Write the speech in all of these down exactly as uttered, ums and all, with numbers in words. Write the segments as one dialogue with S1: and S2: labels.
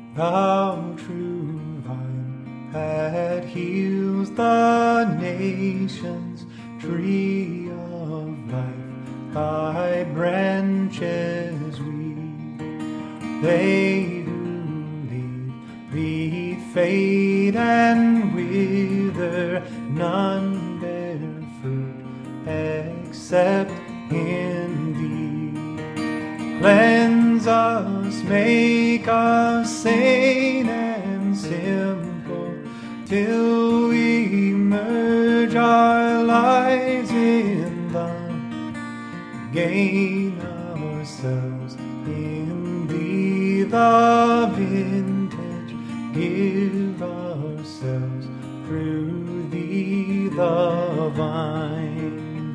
S1: Thou true vine that heals the nations, tree of life, thy branches weave. They who leave thee fade and wither, none bear fruit except in thee. Cleanse us, make us sane and simple, till we merge our lives in thine, gain ourselves in thee, the vintage, give ourselves through thee, the vine.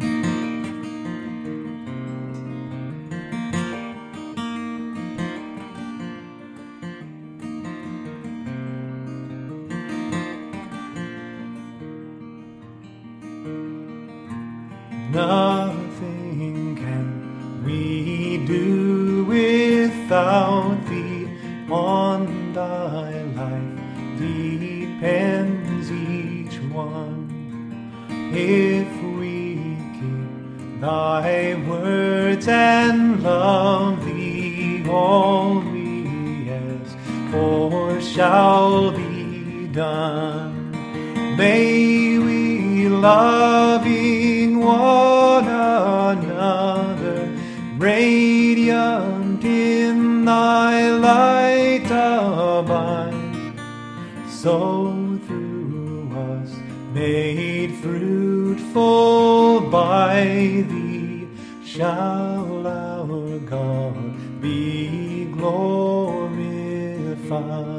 S1: Nothing can we do without thee, on thy life depends each one. If we keep thy words and love thee, all we ask for shall be done. May we loving one another, radiant in thy light abide, so through us made fruitful by thee shall our God be glorified.